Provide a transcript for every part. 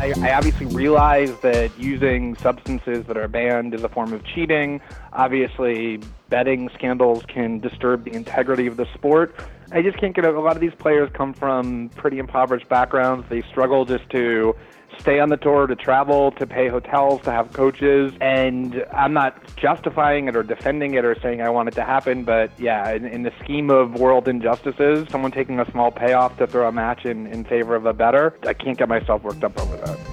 I obviously realize that using substances that are banned is a form of cheating. Obviously, betting scandals can disturb the integrity of the sport. I just can't get it. A lot of these players come from pretty impoverished backgrounds. They struggle just to stay on the tour, to travel, to pay hotels, to have coaches. And I'm not justifying it or defending it or saying I want it to happen, but yeah, in the scheme of world injustices, someone taking a small payoff to throw a match in favor of a bettor, I can't get myself worked up over that.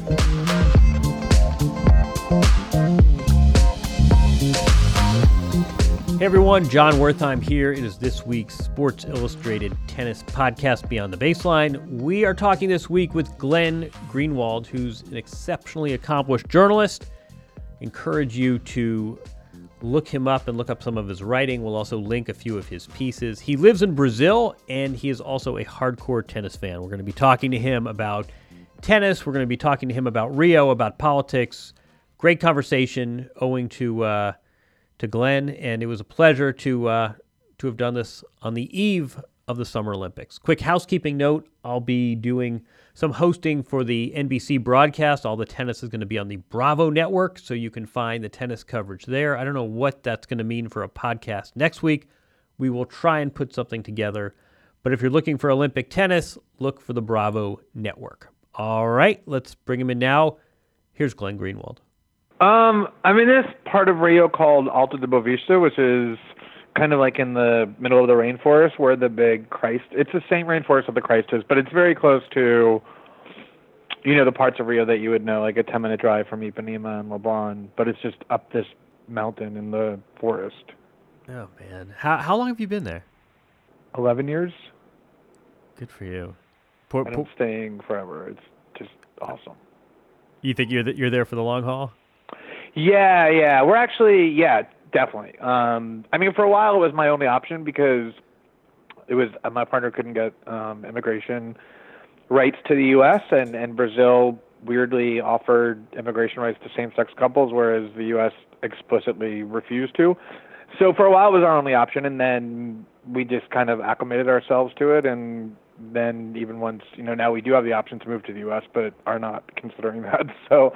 Hey everyone, John Wertheim here. It is this week's Sports Illustrated Tennis Podcast, Beyond the Baseline. We are talking this week with Glenn Greenwald, who's an exceptionally accomplished journalist. Encourage you to look him up and look up some of his writing. We'll also link a few of his pieces. He lives in Brazil, and he is also a hardcore tennis fan. We're going to be talking to him about tennis. We're going to be talking to him about Rio, about politics. Great conversation owing to Glenn, and it was a pleasure to have done this on the eve of the Summer Olympics. Quick housekeeping note, I'll be doing some hosting for the NBC broadcast. All the tennis is going to be on the Bravo network, so you can find the tennis coverage there. I don't know what that's going to mean for a podcast next week. We will try and put something together, but if you're looking for Olympic tennis, look for the Bravo network. All right, let's bring him in now. Here's Glenn Greenwald. I'm in this part of Rio called Alto de Boa Vista, which is kind of like in the middle of the rainforest where the big Christ, it's the same rainforest that the Christ is, but it's very close to, the parts of Rio that you would know, like a 10-minute drive from Ipanema and Leblon, but it's just up this mountain in the forest. Oh, man. How long have you been there? 11 years. Good for you. And I'm staying forever. It's just awesome. You think you're there for the long haul? Yeah. We're actually, definitely. For a while it was my only option because it was my partner couldn't get immigration rights to the U.S. and Brazil weirdly offered immigration rights to same-sex couples, whereas the U.S. explicitly refused to. So for a while it was our only option, and then we just kind of acclimated ourselves to it, and then even once, now we do have the option to move to the U.S., but are not considering that. So,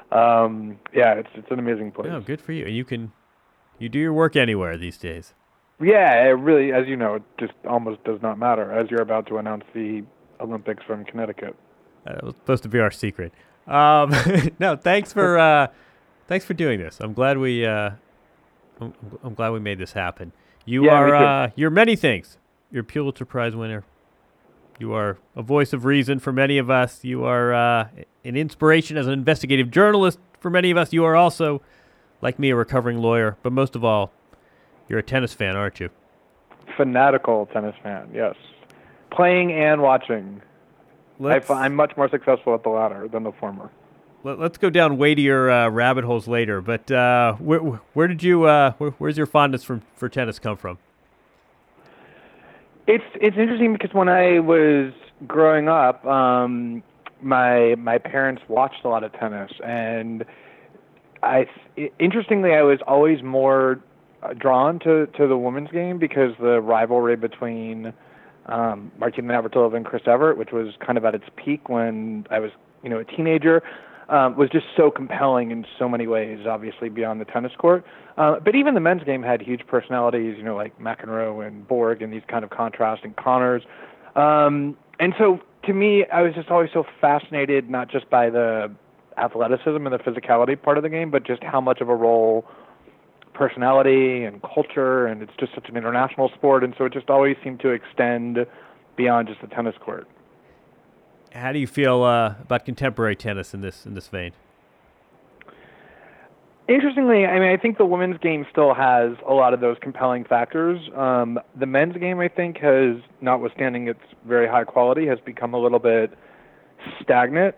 it's an amazing place. Oh, good for you. And you do your work anywhere these days. Yeah, it really, as you know, it just almost does not matter, as you're about to announce the Olympics from Connecticut. That was supposed to be our secret. No, thanks for doing this. I'm glad we made this happen. You're many things. You're a Pulitzer Prize winner. You are a voice of reason for many of us. You are an inspiration as an investigative journalist for many of us. You are also, like me, a recovering lawyer. But most of all, you're a tennis fan, aren't you? Fanatical tennis fan, yes. Playing and watching. I'm much more successful at the latter than the former. Let's go down weightier rabbit holes later. But where's your fondness for tennis come from? It's interesting because when I was growing up, my parents watched a lot of tennis, and interestingly, I was always more drawn to the women's game because the rivalry between Martina Navratilova and Chris Evert, which was kind of at its peak when I was a teenager, was just so compelling in so many ways, obviously beyond the tennis court. But even the men's game had huge personalities, like McEnroe and Borg and these kind of contrasting Connors. And so to me, I was just always so fascinated, not just by the athleticism and the physicality part of the game, but just how much of a role personality and culture, and it's just such an international sport. And so it just always seemed to extend beyond just the tennis court. How do you feel about contemporary tennis in this vein? Interestingly, I think the women's game still has a lot of those compelling factors. The men's game, I think, has, notwithstanding its very high quality, has become a little bit stagnant.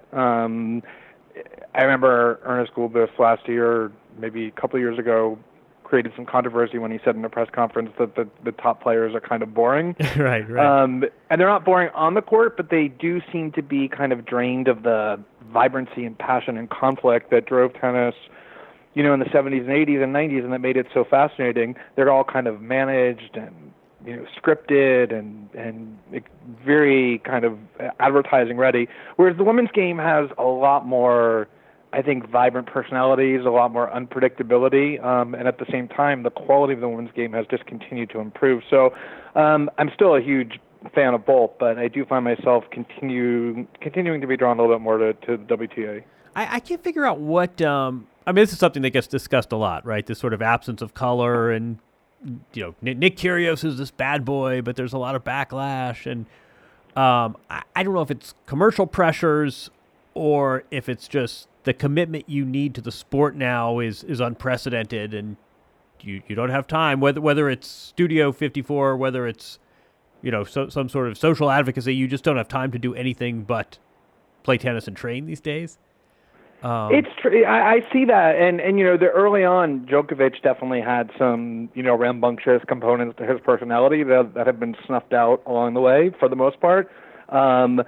I remember Ernest Gulbis last year, maybe a couple of years ago, created some controversy when he said in a press conference that the top players are kind of boring. Right. And they're not boring on the court, but they do seem to be kind of drained of the vibrancy and passion and conflict that drove tennis, in the 70s and 80s and 90s, and that made it so fascinating. They're all kind of managed and scripted and very kind of advertising ready. Whereas the women's game has a lot more, I think, vibrant personalities, a lot more unpredictability, and at the same time, the quality of the women's game has just continued to improve. So I'm still a huge fan of both, but I do find myself continuing to be drawn a little bit more to the WTA. I can't figure out what. This is something that gets discussed a lot, right? This sort of absence of color, and Nick Kyrgios is this bad boy, but there's a lot of backlash, and I don't know if it's commercial pressures or if it's just the commitment you need to the sport now is unprecedented, and you don't have time. Whether it's Studio 54, whether it's some sort of social advocacy, you just don't have time to do anything but play tennis and train these days. It's true. I see that, and the early on, Djokovic definitely had some rambunctious components to his personality that have been snuffed out along the way for the most part, and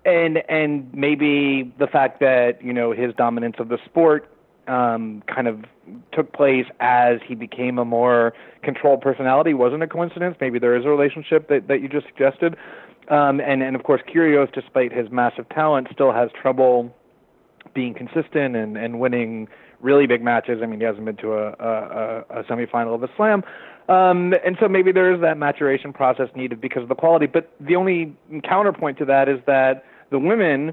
maybe the fact that his dominance of the sport kind of took place as he became a more controlled personality wasn't a coincidence. Maybe there is a relationship that you just suggested, and of course Kyrgios, despite his massive talent, still has trouble being consistent and winning really big matches. I mean, he hasn't been to a semifinal of a slam. And so maybe there is that maturation process needed because of the quality. But the only counterpoint to that is that the women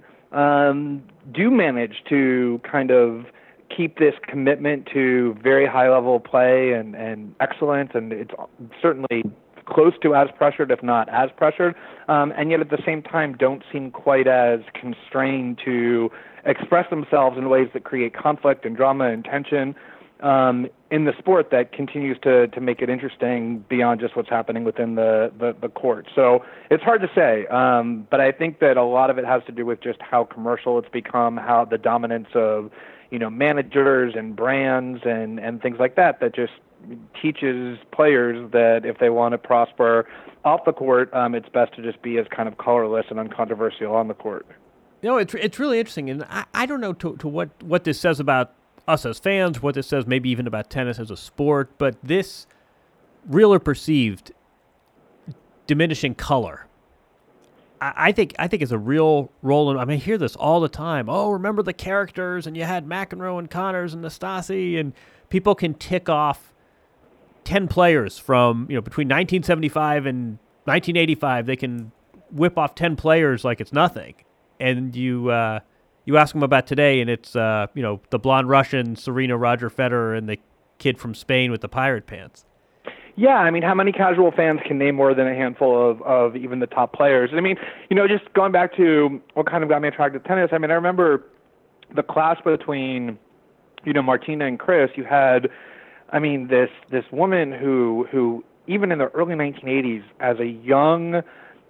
do manage to kind of keep this commitment to very high-level play and excellence, and it's certainly close to as pressured, if not as pressured, and yet at the same time don't seem quite as constrained to express themselves in ways that create conflict and drama and tension in the sport that continues to make it interesting beyond just what's happening within the court. So it's hard to say, but I think that a lot of it has to do with just how commercial it's become, how the dominance of managers and brands and things like that just teaches players that if they want to prosper off the court, it's best to just be as kind of colorless and uncontroversial on the court. It's really interesting, and I don't know to what this says about us as fans, what this says maybe even about tennis as a sport, but this real or perceived diminishing color, I think is a real role. I hear this all the time. Oh, remember the characters, and you had McEnroe and Connors and Nastase, and people can tick off 10 players from between 1975 and 1985. They can whip off 10 players like it's nothing. And you ask them about today, and it's the blonde Russian, Serena, Roger Federer, and the kid from Spain with the pirate pants. Yeah, I mean, how many casual fans can name more than a handful of even the top players? I mean, just going back to what kind of got me attracted to tennis. I mean, I remember the clash between Martina and Chris. You had, this woman who even in the early 1980s, as a young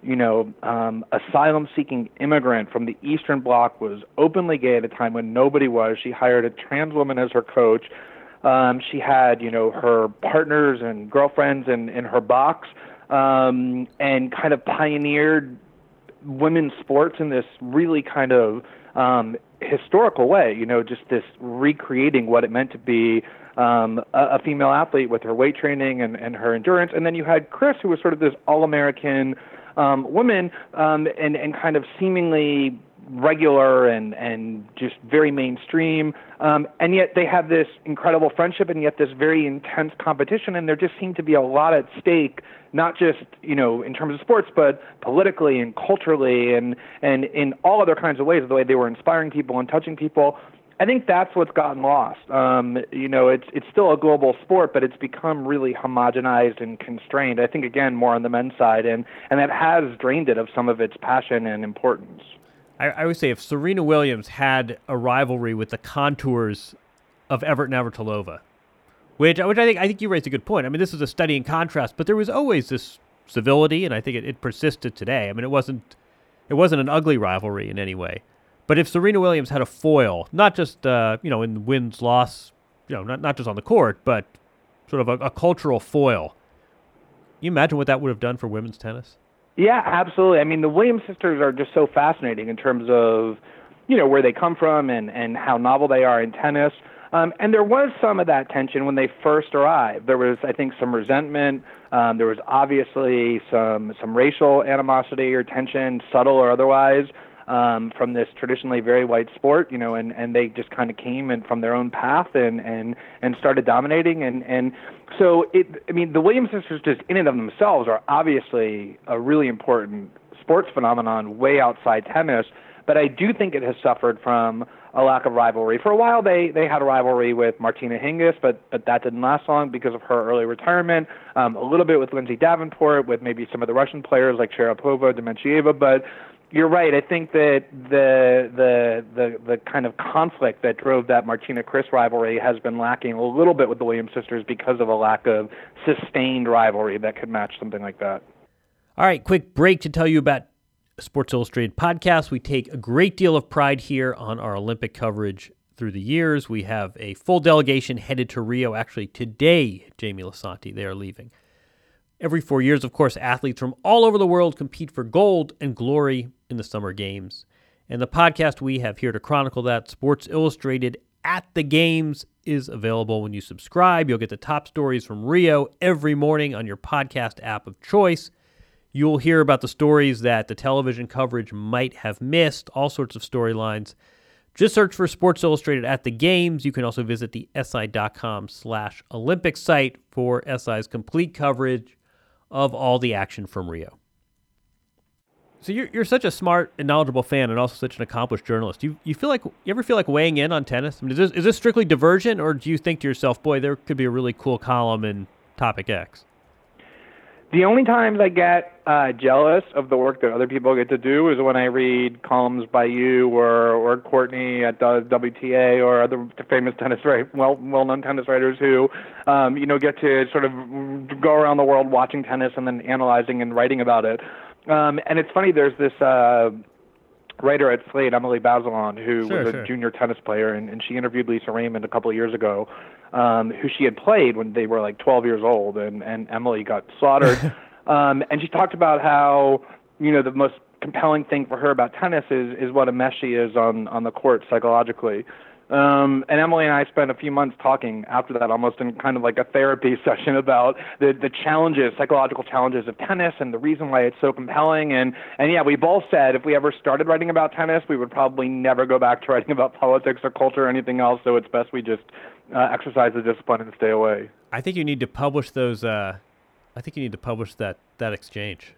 asylum-seeking immigrant from the Eastern Bloc, was openly gay at a time when nobody was. She hired a trans woman as her coach. She had, her partners and girlfriends in her box, and kind of pioneered women's sports in this really kind of historical way, just this recreating what it meant to be a female athlete with her weight training and her endurance. And then you had Chris, who was sort of this all-American woman, and kind of seemingly regular and just very mainstream, and yet they have this incredible friendship and yet this very intense competition, and there just seemed to be a lot at stake, not just in terms of sports, but politically and culturally and in all other kinds of ways, the way they were inspiring people and touching people. I think that's what's gotten lost. It's still a global sport, but it's become really homogenized and constrained. I think, again, more on the men's side, and that has drained it of some of its passion and importance. I would say if Serena Williams had a rivalry with the contours of Evert Navratilova, which I think you raised a good point. I mean, this is a study in contrast, but there was always this civility, and I think it persisted today. I mean, it wasn't an ugly rivalry in any way. But if Serena Williams had a foil, not just in wins-loss, not just on the court, but sort of a cultural foil, can you imagine what that would have done for women's tennis? Yeah, absolutely. I mean, the Williams sisters are just so fascinating in terms of, where they come from and how novel they are in tennis. And there was some of that tension when they first arrived. There was, I think, some resentment. There was obviously some racial animosity or tension, subtle or otherwise, from this traditionally very white sport, and they just kind of came in from their own path and started dominating. And so the Williams sisters just in and of themselves are obviously a really important sports phenomenon way outside tennis. But I do think it has suffered from a lack of rivalry. For a while, they had a rivalry with Martina Hingis, but that didn't last long because of her early retirement. A little bit with Lindsay Davenport, with maybe some of the Russian players like Sharapova, Dementieva. But you're right. I think that the kind of conflict that drove that Martina-Chris rivalry has been lacking a little bit with the Williams sisters because of a lack of sustained rivalry that could match something like that. All right, quick break to tell you about Sports Illustrated podcast. We take a great deal of pride here on our Olympic coverage through the years. We have a full delegation headed to Rio. Actually, today, Jamie Lisanti, they are leaving. Every 4 years, of course, athletes from all over the world compete for gold and glory in the Summer Games. And the podcast we have here to chronicle that, Sports Illustrated at the Games, is available when you subscribe. You'll get the top stories from Rio every morning on your podcast app of choice. You'll hear about the stories that the television coverage might have missed, all sorts of storylines. Just search for Sports Illustrated at the Games. You can also visit the SI.com/Olympics site for SI's complete coverage of all the action from Rio. So you're such a smart and knowledgeable fan and also such an accomplished journalist. You ever feel like weighing in on tennis? I mean, is this strictly diversion, or do you think to yourself, boy, there could be a really cool column in Topic X? The only times I get jealous of the work that other people get to do is when I read columns by you or Courtney at the WTA or other famous well-known tennis writers who, get to sort of go around the world watching tennis and then analyzing and writing about it. And it's funny, there's this writer at Slate, Emily Bazelon, who was a junior tennis player, and she interviewed Lisa Raymond a couple of years ago, who she had played when they were like 12 years old, and Emily got slaughtered. And she talked about how, the most compelling thing for her about tennis is what a mess she is on the court psychologically. And Emily and I spent a few months talking after that, almost in kind of like a therapy session about the challenges, psychological challenges of tennis and the reason why it's so compelling. And yeah, we both said if we ever started writing about tennis, we would probably never go back to writing about politics or culture or anything else. So it's best we just exercise the discipline and stay away. I think you need to publish those. I think you need to publish that exchange.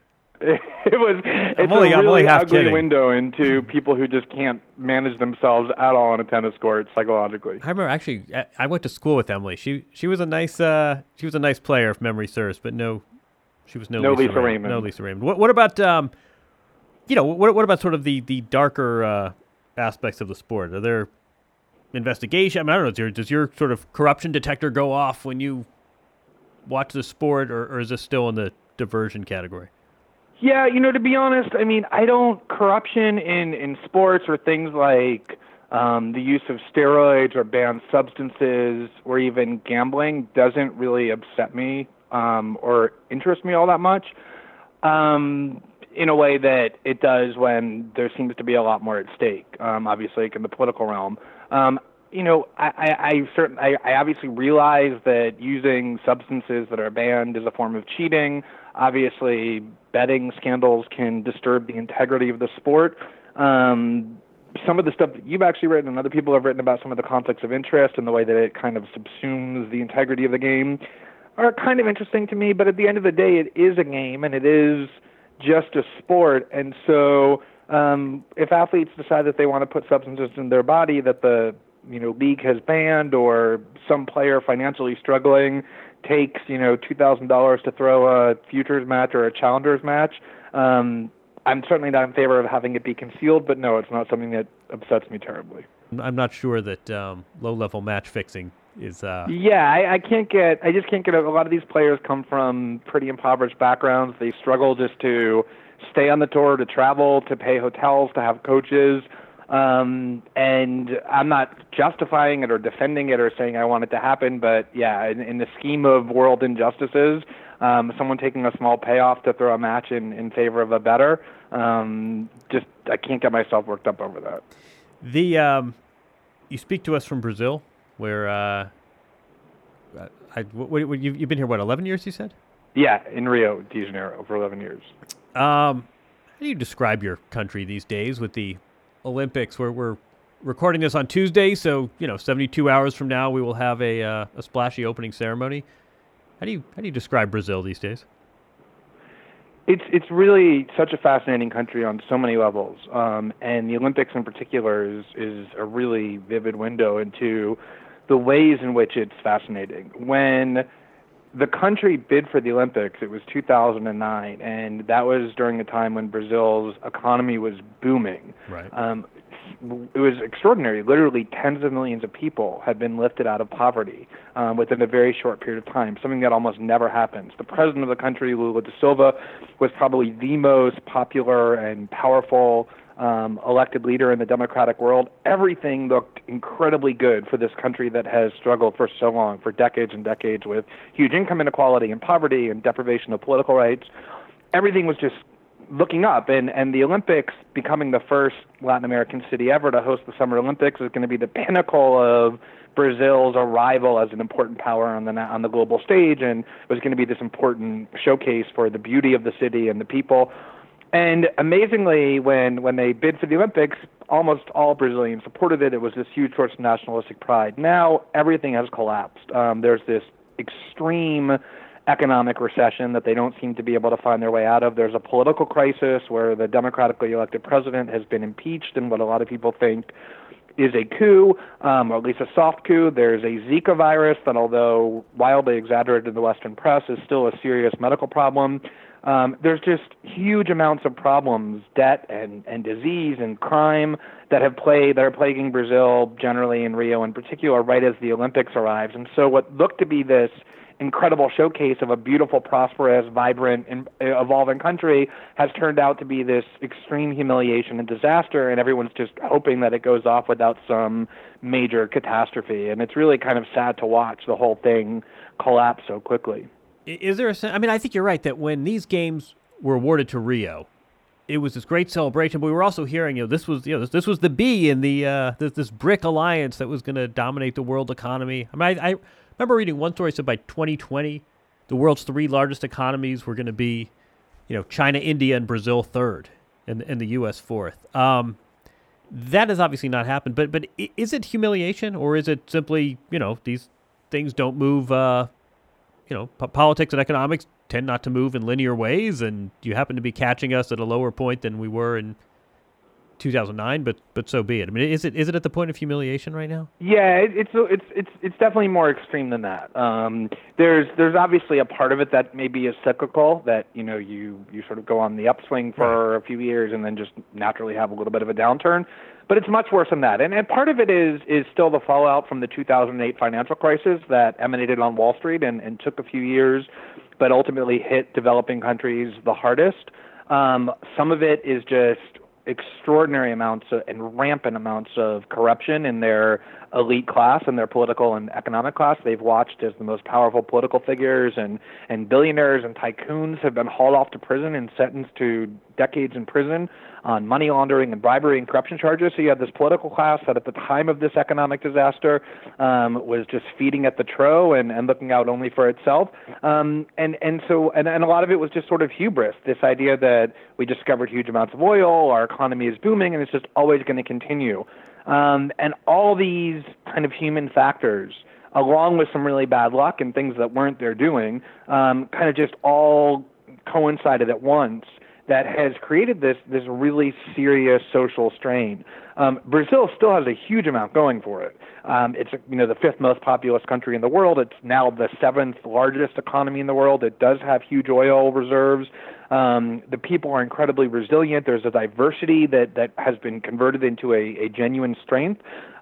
It's a really ugly window into people who just can't manage themselves at all on a tennis court psychologically. I remember actually, I went to school with Emily. She was a nice player, if memory serves, but she was no Lisa Raymond. No Lisa Raymond. What about what about sort of the darker aspects of the sport? Are there investigation? I mean, I don't know. Does your sort of corruption detector go off when you watch the sport, or is this still in the diversion category? Yeah, to be honest, I mean, corruption in sports or things like the use of steroids or banned substances or even gambling doesn't really upset me or interest me all that much in a way that it does when there seems to be a lot more at stake, obviously, like in the political realm. I obviously realize that using substances that are banned is a form of cheating. Obviously, betting scandals can disturb the integrity of the sport. Some of the stuff that you've actually written and other people have written about some of the conflicts of interest and the way that it kind of subsumes the integrity of the game are kind of interesting to me. But at the end of the day, it is a game and it is just a sport. And so if athletes decide that they want to put substances in their body that the league has banned, or some player financially struggling takes, $2,000 to throw a futures match or a challengers match, I'm certainly not in favor of having it be concealed, but no, it's not something that upsets me terribly. I'm not sure that low-level match fixing is... I just can't get a lot of these players come from pretty impoverished backgrounds. They struggle just to stay on the tour, to travel, to pay hotels, to have coaches. And I'm not justifying it or defending it or saying I want it to happen, but yeah, in the scheme of world injustices, someone taking a small payoff to throw a match in favor of a bettor, I can't get myself worked up over that. You speak to us from Brazil where you've been here, 11 years, you said? Yeah, in Rio de Janeiro for 11 years. How do you describe your country these days with the Olympics? We're recording this on Tuesday, so 72 hours from now we will have a splashy opening ceremony. How do you describe Brazil these days? It's really such a fascinating country on so many levels, and the Olympics in particular is a really vivid window into the ways in which it's fascinating. When the country bid for the Olympics, it was 2009, and that was during a time when Brazil's economy was booming. Right. It was extraordinary. Literally tens of millions of people had been lifted out of poverty within a very short period of time, something that almost never happens. The president of the country, Lula da Silva, was probably the most popular and powerful elected leader in the democratic world. Everything looked incredibly good for this country that has struggled for so long, for decades and decades, with huge income inequality and poverty and deprivation of political rights. Everything was just looking up, and the Olympics becoming the first Latin American city ever to host the Summer Olympics is going to be the pinnacle of Brazil's arrival as an important power on the global stage, and it was going to be this important showcase for the beauty of the city and the people. And amazingly, when they bid for the Olympics, almost all Brazilians supported it. It was this huge source of nationalistic pride. Now everything has collapsed. There's this extreme economic recession that they don't seem to be able to find their way out of. There's a political crisis where the democratically elected president has been impeached in what a lot of people think is a coup, or at least a soft coup. There's a Zika virus that, although wildly exaggerated in the Western press, is still a serious medical problem. There's just huge amounts of problems, debt and disease and crime that are plaguing Brazil generally, in Rio in particular, right as the Olympics arrives. And so what looked to be this incredible showcase of a beautiful, prosperous, vibrant, and evolving country has turned out to be this extreme humiliation and disaster, and everyone's just hoping that it goes off without some major catastrophe. And it's really kind of sad to watch the whole thing collapse so quickly. Is there I think you're right that when these games were awarded to Rio, it was this great celebration, but we were also hearing, this was the B in the this BRIC alliance that was going to dominate the world economy. I remember reading one story said by 2020, the world's three largest economies were going to be, China, India, and Brazil third, and the U.S. fourth. That has obviously not happened. But is it humiliation, or is it simply, these things don't move? Politics and economics tend not to move in linear ways, and you happen to be catching us at a lower point than we were in 2009, but so be it. I mean, is it at the point of humiliation right now? Yeah, it's definitely more extreme than that. There's obviously a part of it that maybe is cyclical, that you sort of go on the upswing for a few years and then just naturally have a little bit of a downturn. But it's much worse than that. And part of it is still the fallout from the 2008 financial crisis that emanated on Wall Street and took a few years, but ultimately hit developing countries the hardest. Some of it is just extraordinary amounts and rampant amounts of corruption in their elite class and their political and economic class. They've watched as the most powerful political figures and billionaires and tycoons have been hauled off to prison and sentenced to decades in prison on money laundering and bribery and corruption charges. So you have this political class that at the time of this economic disaster was just feeding at the trough and looking out only for itself. And a lot of it was just sort of hubris, this idea that we discovered huge amounts of oil, our economy is booming, and it's just always going to continue. And all these kind of human factors, along with some really bad luck and things that weren't their doing, kind of just all coincided at once, that has created this really serious social strain. Brazil still has a huge amount going for it. It's the fifth most populous country in the world. It's now the seventh largest economy in the world. It does have huge oil reserves. The people are incredibly resilient. There's a diversity that has been converted into a genuine strength.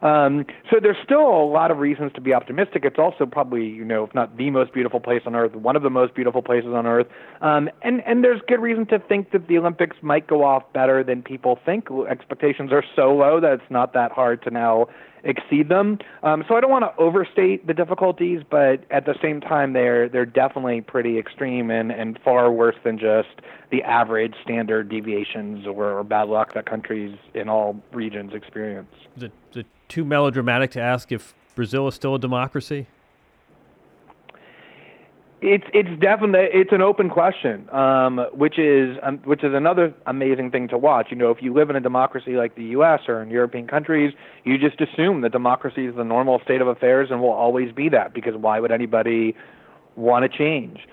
So there's still a lot of reasons to be optimistic. It's also probably, if not the most beautiful place on earth, one of the most beautiful places on earth. And there's good reason to think that the Olympics might go off better than people think. Expectations are so low that it's not that hard to now exceed them. So I don't want to overstate the difficulties, but at the same time, they're definitely pretty extreme and far worse than just the average standard deviations or bad luck that countries in all regions experience. Is it too melodramatic to ask if Brazil is still a democracy? It's definitely an open question, which is another amazing thing to watch. If you live in a democracy like the U.S. or in European countries, you just assume that democracy is the normal state of affairs and will always be that, because why would anybody want to change?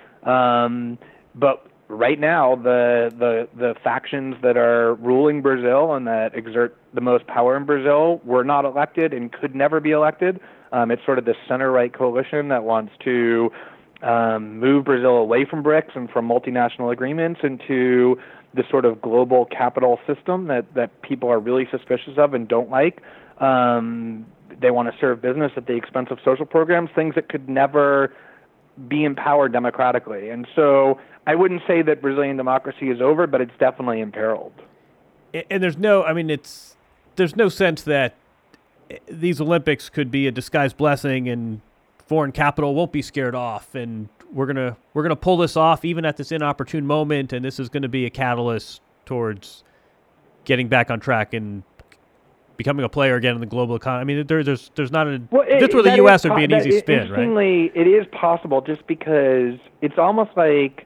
But right now, the factions that are ruling Brazil and that exert the most power in Brazil were not elected and could never be elected. It's sort of the center-right coalition that wants to move Brazil away from BRICS and from multinational agreements into the sort of global capital system that people are really suspicious of and don't like. They want to serve business at the expense of social programs, things that could never be empowered democratically. And so I wouldn't say that Brazilian democracy is over, but it's definitely imperiled. And there's no sense that these Olympics could be a disguised blessing and foreign capital won't be scared off, and we're gonna pull this off even at this inopportune moment, and this is going to be a catalyst towards getting back on track and becoming a player again in the global economy. I mean, there's not a that's where the U.S. would be an easy spin, right? Interestingly, it is possible, just because it's almost like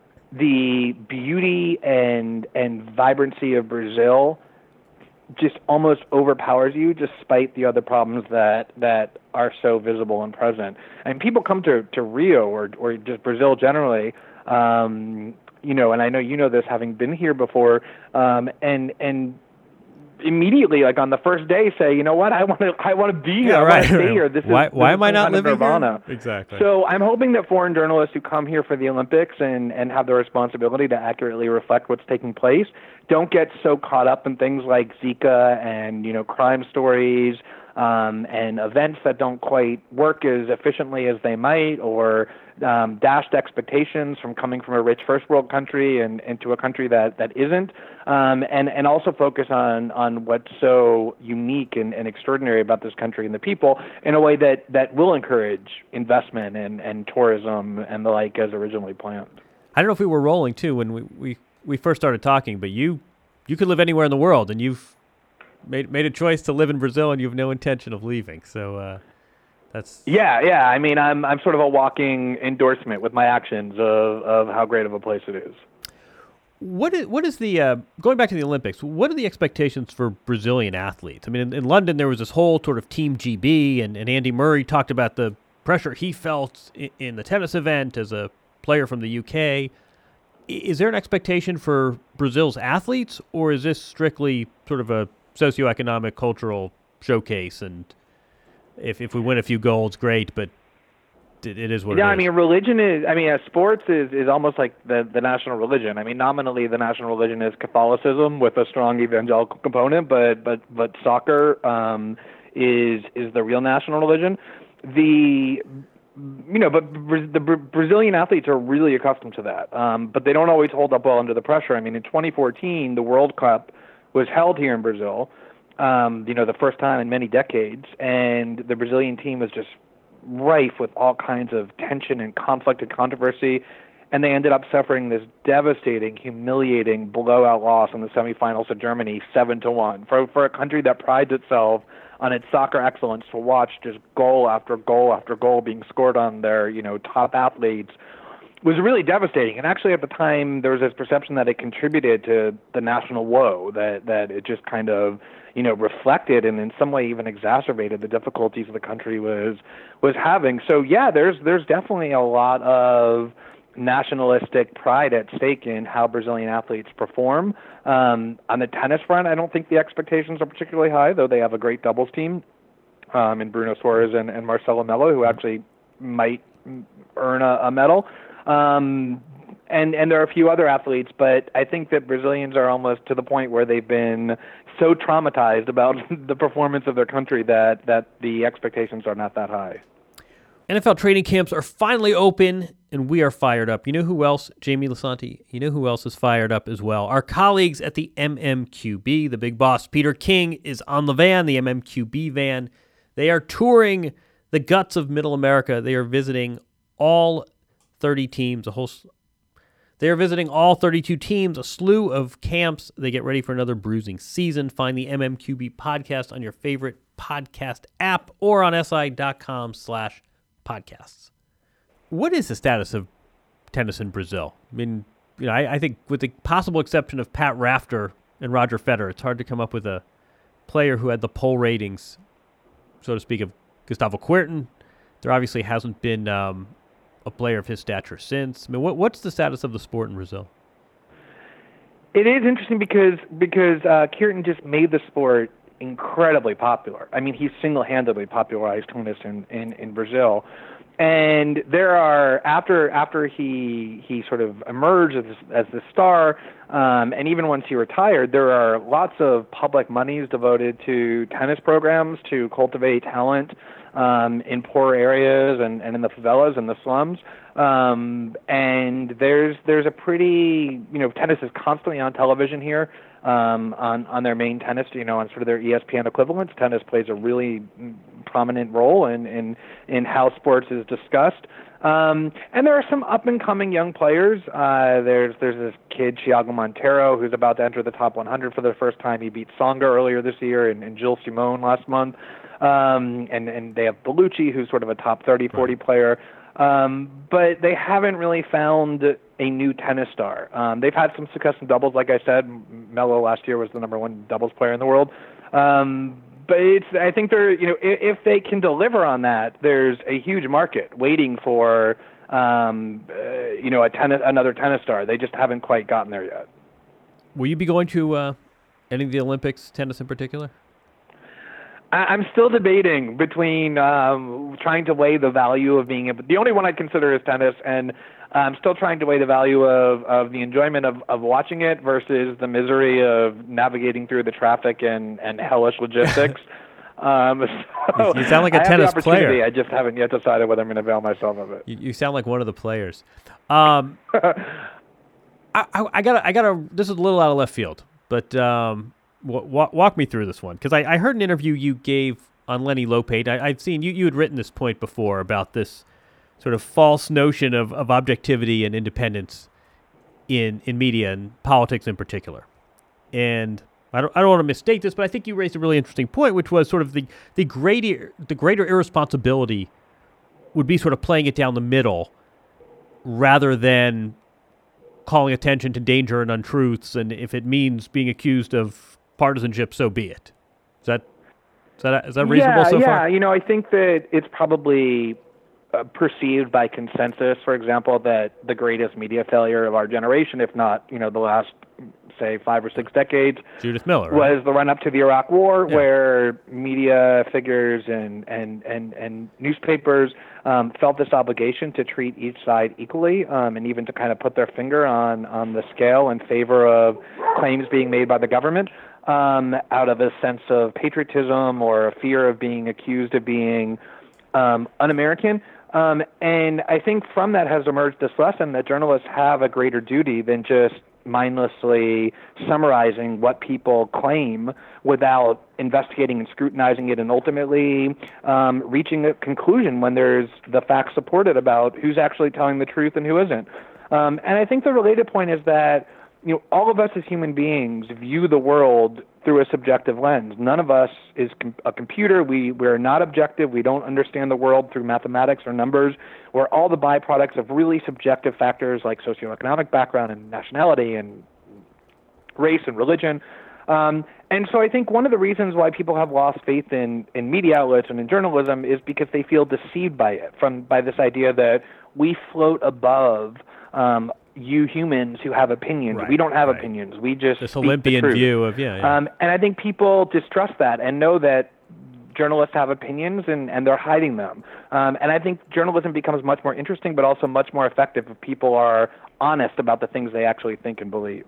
the beauty and vibrancy of Brazil just almost overpowers you, despite the other problems that are so visible and present. And people come to Rio or just Brazil generally, and I know you know this, having been here before, and immediately, like on the first day, say, you know what, I want to be here. Yeah, I want to stay here. Why am I not living here? Exactly. So I'm hoping that foreign journalists who come here for the Olympics and have the responsibility to accurately reflect what's taking place don't get so caught up in things like Zika and crime stories and events that don't quite work as efficiently as they might, or dashed expectations from coming from a rich first world country and into a country that isn't, and also focus on what's so unique and extraordinary about this country and the people in a way that will encourage investment and tourism and the like as originally planned. I don't know if we were rolling too when we first started talking, but you could live anywhere in the world, and you've made a choice to live in Brazil, and you have no intention of leaving. So that's yeah. I mean, I'm sort of a walking endorsement with my actions of how great of a place it is. What is the going back to the Olympics? What are the expectations for Brazilian athletes? I mean, in London there was this whole sort of Team GB, and Andy Murray talked about the pressure he felt in the tennis event as a player from the UK. Is there an expectation for Brazil's athletes, or is this strictly sort of a socioeconomic, cultural showcase? And if we win a few golds, great, but it is what it is. Yeah, I mean, religion is. I mean, sports is almost like the national religion. I mean, nominally the national religion is Catholicism with a strong evangelical component, but soccer is the real national religion. But the Brazilian athletes are really accustomed to that, but they don't always hold up well under the pressure. I mean, in 2014, the World Cup was held here in Brazil, the first time in many decades, and the Brazilian team was just rife with all kinds of tension and conflict and controversy, and they ended up suffering this devastating, humiliating blowout loss in the semifinals of Germany, 7-1. For a country that prides itself on its soccer excellence, to watch just goal after goal after goal being scored on their top athletes was really devastating. And actually, at the time, there was this perception that it contributed to the national woe, that it just kind of reflected and in some way even exacerbated the difficulties the country was having. So yeah, there's definitely a lot of nationalistic pride at stake in how Brazilian athletes perform. On the tennis front, I don't think the expectations are particularly high, though they have a great doubles team in Bruno Soares and Marcelo Melo, who actually might earn a medal. And there are a few other athletes, but I think that Brazilians are almost to the point where they've been so traumatized about the performance of their country that the expectations are not that high. NFL training camps are finally open, and we are fired up. You know who else, Jamie Lisanti? You know who else is fired up as well? Our colleagues at the MMQB. The big boss, Peter King, is on the van, the MMQB van. They are touring the guts of Middle America. They are visiting all 30 teams, They are visiting all 32 teams, a slew of camps. They get ready for another bruising season. Find the MMQB podcast on your favorite podcast app or on si.com/podcasts. What is the status of tennis in Brazil? I mean, I think with the possible exception of Pat Rafter and Roger Federer, it's hard to come up with a player who had the poll ratings, so to speak, of Gustavo Kuerten. There obviously hasn't been a player of his stature since. I mean, what's the status of the sport in Brazil? It is interesting because Kuerten just made the sport incredibly popular. I mean, he single-handedly popularized tennis in Brazil. And there are, after he sort of emerged as the star, and even once he retired, there are lots of public monies devoted to tennis programs to cultivate talent in poor areas and in the favelas and the slums. And there's a pretty, tennis is constantly on television here. On their main tennis, on sort of their ESPN equivalents, tennis plays a really prominent role in how sports is discussed. And there are some up-and-coming young players. There's this kid, Thiago Monteiro, who's about to enter the top 100 for the first time. He beat Tsonga earlier this year and Gilles Simon last month. And they have Bellucci, who's sort of a top 30, 40 player. But they haven't really found a new tennis star. They've had some success in doubles, like I said. Melo last year was the number one doubles player in the world. But I think they're, if they can deliver on that, there's a huge market waiting for, another tennis star. They just haven't quite gotten there yet. Will you be going to any of the Olympics, tennis in particular? I'm still debating between trying to weigh the value of being able. The only one I consider is tennis, and I'm still trying to weigh the value of the enjoyment of watching it versus the misery of navigating through the traffic and hellish logistics. You sound like a tennis player. I just haven't yet decided whether I'm going to avail myself of it. You sound like one of the players. I gotta. This is a little out of left field, but. Walk me through this one, because I heard an interview you gave on Lenny Lopate. I've seen you had written this point before about this sort of false notion of objectivity and independence in media and politics in particular. And I don't want to mistake this, but I think you raised a really interesting point, which was sort of the greater irresponsibility would be sort of playing it down the middle rather than calling attention to danger and untruths, and if it means being accused of partisanship, so be it. Is that reasonable so far? Yeah, I think that it's probably perceived by consensus, for example, that the greatest media failure of our generation, if not, the last, say, 5 or 6 decades, Judith Miller, was the run-up to the Iraq War, where media figures and newspapers felt this obligation to treat each side equally, and even to kind of put their finger on the scale in favor of claims being made by the government, out of a sense of patriotism or a fear of being accused of being un-American. And I think from that has emerged this lesson that journalists have a greater duty than just mindlessly summarizing what people claim without investigating and scrutinizing it and ultimately reaching a conclusion when there's the facts supported about who's actually telling the truth and who isn't. And I think the related point is that all of us as human beings view the world through a subjective lens. None of us is a computer. We're not objective. We don't understand the world through mathematics or numbers. We're all the byproducts of really subjective factors like socioeconomic background and nationality and race and religion. And so I think one of the reasons why people have lost faith in media outlets and in journalism is because they feel deceived by it, by this idea that we float above you humans who have opinions. Right, we don't have opinions. We just this Olympian view of and I think people distrust that and know that journalists have opinions and they're hiding them. And I think journalism becomes much more interesting, but also much more effective if people are honest about the things they actually think and believe.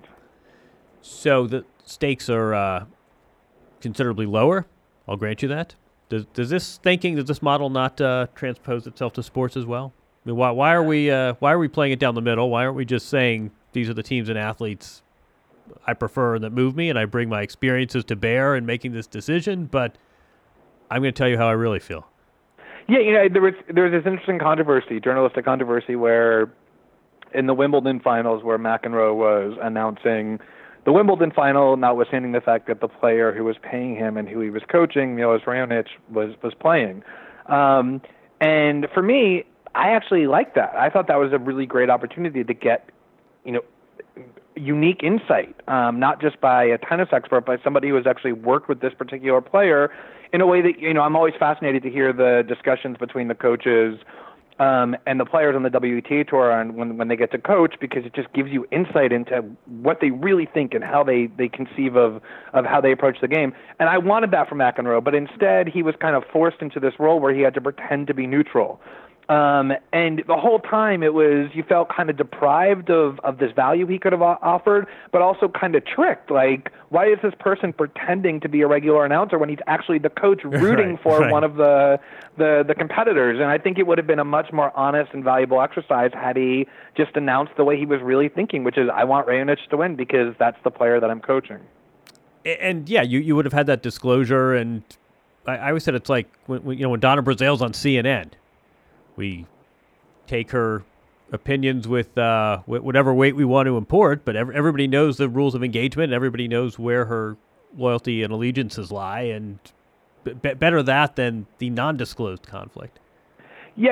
So the stakes are considerably lower. I'll grant you that. Does this model not transpose itself to sports as well? I mean, why are we playing it down the middle? Why aren't we just saying these are the teams and athletes I prefer and that move me, and I bring my experiences to bear in making this decision? But I'm going to tell you how I really feel. Yeah, there was this interesting controversy, journalistic controversy, where in the Wimbledon finals where McEnroe was announcing the Wimbledon final, notwithstanding the fact that the player who was paying him and who he was coaching, Milos Raonic, was playing. And for me, I actually liked that. I thought that was a really great opportunity to get, unique insight, not just by a tennis expert, but somebody who has actually worked with this particular player in a way that, I'm always fascinated to hear the discussions between the coaches and the players on the WTA tour and when they get to coach, because it just gives you insight into what they really think and how they conceive of how they approach the game. And I wanted that from McEnroe, but instead he was kind of forced into this role where he had to pretend to be neutral. And the whole time you felt kind of deprived of this value he could have offered, but also kind of tricked. Like, why is this person pretending to be a regular announcer when he's actually the coach rooting for one of the competitors? And I think it would have been a much more honest and valuable exercise had he just announced the way he was really thinking, which is, I want Raonic to win because that's the player that I'm coaching. And yeah, you would have had that disclosure. And I always said it's like when Donna Brazale's on CNN. We take her opinions with whatever weight we want to import, but everybody knows the rules of engagement, and everybody knows where her loyalty and allegiances lie, and better that than the non-disclosed conflict. Yeah,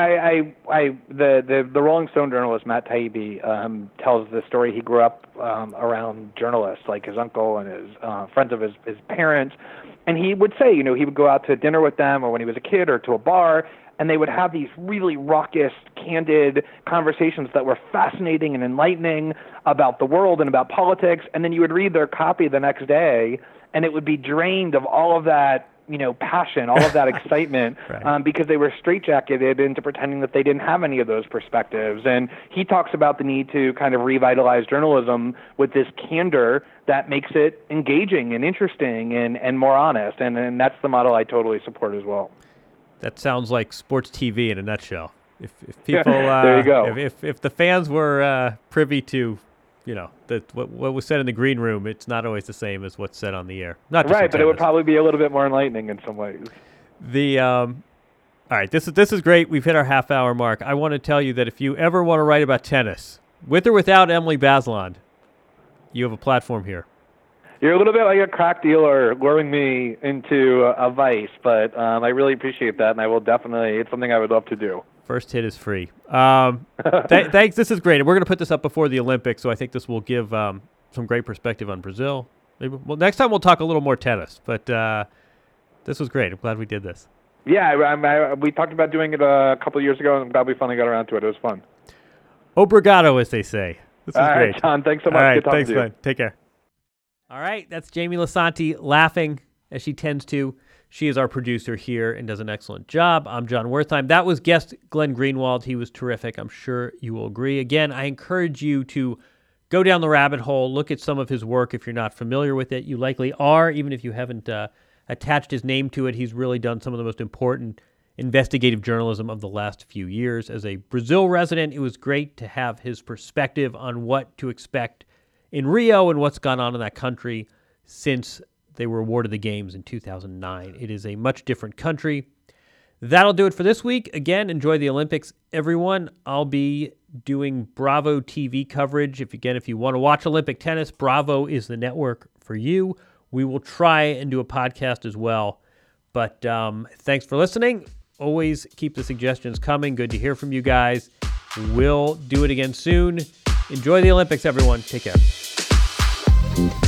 the Rolling Stone journalist Matt Taibbi tells the story. He grew up around journalists, like his uncle and his friends of his parents, and he would say, he would go out to dinner with them, or when he was a kid, or to a bar, and they would have these really raucous, candid conversations that were fascinating and enlightening about the world and about politics. And then you would read their copy the next day, and it would be drained of all of that, passion, all of that excitement, right. Because they were straitjacketed into pretending that they didn't have any of those perspectives. And he talks about the need to kind of revitalize journalism with this candor that makes it engaging and interesting and more honest. And that's the model I totally support as well. That sounds like sports TV in a nutshell. If people, there you go. If the fans were privy to, what was said in the green room, it's not always the same as what's said on the air. Not just right, but it would probably be a little bit more enlightening in some ways. All right, this is great. We've hit our half-hour mark. I want to tell you that if you ever want to write about tennis, with or without Emily Bazelon, you have a platform here. You're a little bit like a crack dealer luring me into a vice, but I really appreciate that, and I will definitely, it's something I would love to do. First hit is free. Thanks. This is great. And we're going to put this up before the Olympics, so I think this will give some great perspective on Brazil. Next time we'll talk a little more tennis, but this was great. I'm glad we did this. Yeah, we talked about doing it a couple of years ago, and I'm glad we finally got around to it. It was fun. Obrigado, as they say. This is great. All right, John, thanks so much. All right, Good talking thanks, to you. Glenn. Take care. All right, that's Jamie Lisanti laughing as she tends to. She is our producer here and does an excellent job. I'm John Wertheim. That was guest Glenn Greenwald. He was terrific. I'm sure you will agree. Again, I encourage you to go down the rabbit hole, look at some of his work if you're not familiar with it. You likely are, even if you haven't attached his name to it. He's really done some of the most important investigative journalism of the last few years. As a Brazil resident, it was great to have his perspective on what to expect in Rio and what's gone on in that country since they were awarded the games in 2009. It is a much different country. That'll do it for this week. Again, enjoy the Olympics, everyone. I'll be doing Bravo TV coverage. If you want to watch Olympic tennis, Bravo is the network for you. We will try and do a podcast as well. But thanks for listening. Always keep the suggestions coming. Good to hear from you guys. We'll do it again soon. Enjoy the Olympics, everyone. Take care.